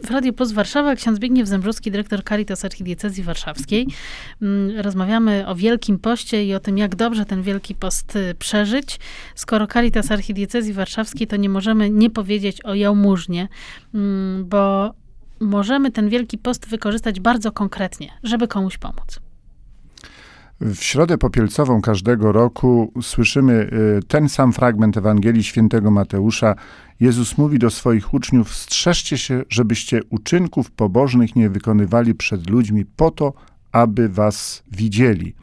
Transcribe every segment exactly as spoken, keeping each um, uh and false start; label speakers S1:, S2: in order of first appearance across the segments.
S1: W Radiu Plus Warszawa ksiądz Zbigniew Zembrowski, dyrektor Caritas Archidiecezji Warszawskiej. Rozmawiamy o Wielkim Poście i o tym, jak dobrze ten Wielki Post przeżyć. Skoro Caritas Archidiecezji Warszawskiej, to nie możemy nie powiedzieć o jałmużnie, bo możemy ten Wielki Post wykorzystać bardzo konkretnie, żeby komuś pomóc.
S2: W Środę Popielcową każdego roku słyszymy ten sam fragment Ewangelii Świętego Mateusza. Jezus mówi do swoich uczniów: strzeżcie się, żebyście uczynków pobożnych nie wykonywali przed ludźmi po to, aby was widzieli.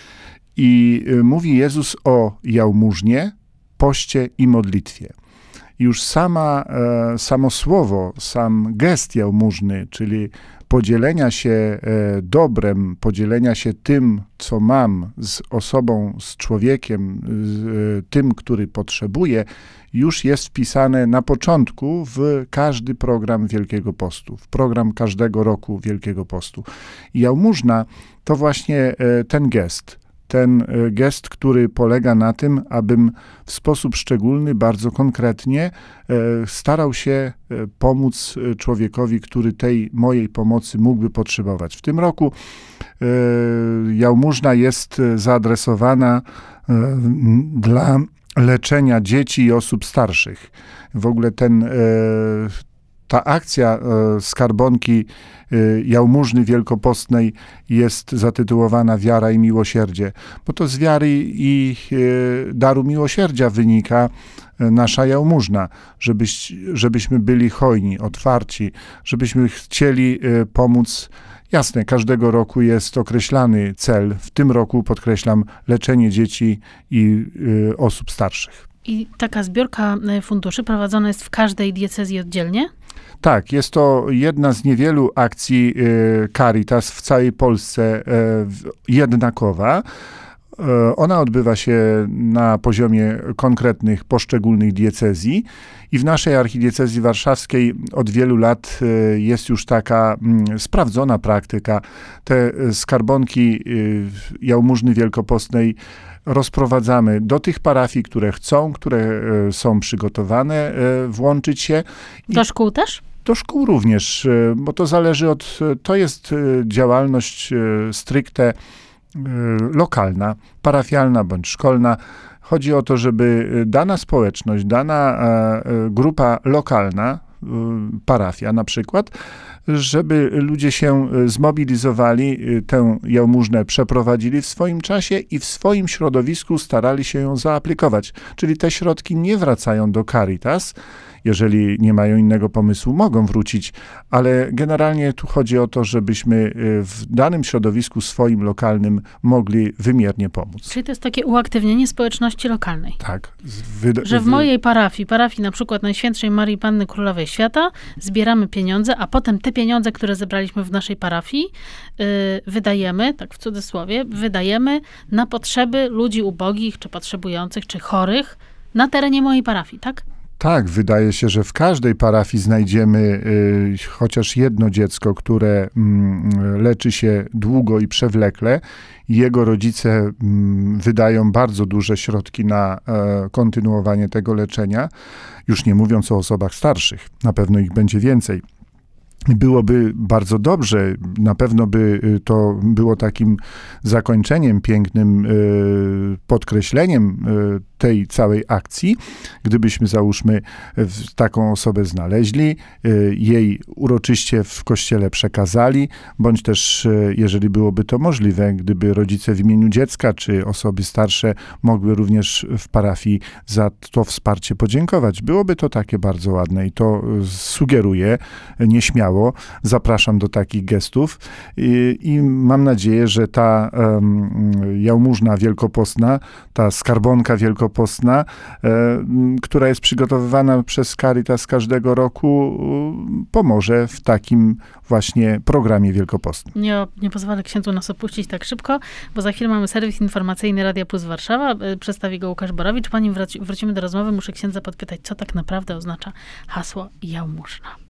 S2: I mówi Jezus o jałmużnie, poście i modlitwie. Już sama, samo słowo, sam gest jałmużny, czyli podzielenia się dobrem, podzielenia się tym, co mam, z osobą, z człowiekiem, z tym, który potrzebuje, już jest wpisane na początku w każdy program Wielkiego Postu, w program każdego roku Wielkiego Postu. I jałmużna to właśnie ten gest. Ten gest, który polega na tym, abym w sposób szczególny, bardzo konkretnie starał się pomóc człowiekowi, który tej mojej pomocy mógłby potrzebować. W tym roku jałmużna jest zaadresowana dla leczenia dzieci i osób starszych. W ogóle ten Ta akcja skarbonki jałmużny wielkopostnej jest zatytułowana Wiara i miłosierdzie, bo to z wiary i daru miłosierdzia wynika nasza jałmużna, żebyś, żebyśmy byli hojni, otwarci, żebyśmy chcieli pomóc. Jasne, każdego roku jest określany cel. W tym roku, podkreślam, leczenie dzieci i osób starszych.
S1: I taka zbiórka funduszy prowadzona jest w każdej diecezji oddzielnie?
S2: Tak, jest to jedna z niewielu akcji Caritas w całej Polsce jednakowa. Ona odbywa się na poziomie konkretnych, poszczególnych diecezji i w naszej archidiecezji warszawskiej od wielu lat jest już taka sprawdzona praktyka. Te skarbonki jałmużny wielkopostnej rozprowadzamy do tych parafii, które chcą, które są przygotowane włączyć się.
S1: Do szkół też?
S2: Do szkół również, bo to zależy od, to jest działalność stricte lokalna, parafialna bądź szkolna. Chodzi o to, żeby dana społeczność, dana grupa lokalna, parafia na przykład, żeby ludzie się zmobilizowali, tę jałmużnę przeprowadzili w swoim czasie i w swoim środowisku starali się ją zaaplikować. Czyli te środki nie wracają do Caritas. Jeżeli nie mają innego pomysłu, mogą wrócić, ale generalnie tu chodzi o to, żebyśmy w danym środowisku swoim, lokalnym mogli wymiernie pomóc.
S1: Czyli to jest takie uaktywnienie społeczności lokalnej.
S2: Tak.
S1: Wyda- że w mojej parafii, parafii na przykład Najświętszej Marii Panny Królowej Świata, zbieramy pieniądze, a potem te pieniądze, które zebraliśmy w naszej parafii, yy, wydajemy, tak w cudzysłowie, wydajemy na potrzeby ludzi ubogich, czy potrzebujących, czy chorych na terenie mojej parafii, tak?
S2: Tak, wydaje się, że w każdej parafii znajdziemy y, chociaż jedno dziecko, które y, leczy się długo i przewlekle. Jego rodzice y, wydają bardzo duże środki na y, kontynuowanie tego leczenia, już nie mówiąc o osobach starszych. Na pewno ich będzie więcej. Byłoby bardzo dobrze, na pewno by to było takim zakończeniem, pięknym podkreśleniem tej całej akcji, gdybyśmy, załóżmy, taką osobę znaleźli, jej uroczyście w kościele przekazali, bądź też, jeżeli byłoby to możliwe, gdyby rodzice w imieniu dziecka, czy osoby starsze mogły również w parafii za to wsparcie podziękować. Byłoby to takie bardzo ładne i to sugeruję nieśmiało. Zapraszam do takich gestów i, i mam nadzieję, że ta um, jałmużna wielkopostna, ta skarbonka wielkopostna, um, która jest przygotowywana przez Caritas każdego roku, um, pomoże w takim właśnie programie wielkopostnym.
S1: Nie, nie pozwolę księdzu nas opuścić tak szybko, bo za chwilę mamy serwis informacyjny Radia Plus Warszawa. Przedstawi go Łukasz Borowicz. Panim wrócimy do rozmowy, muszę księdza podpytać, co tak naprawdę oznacza hasło jałmużna.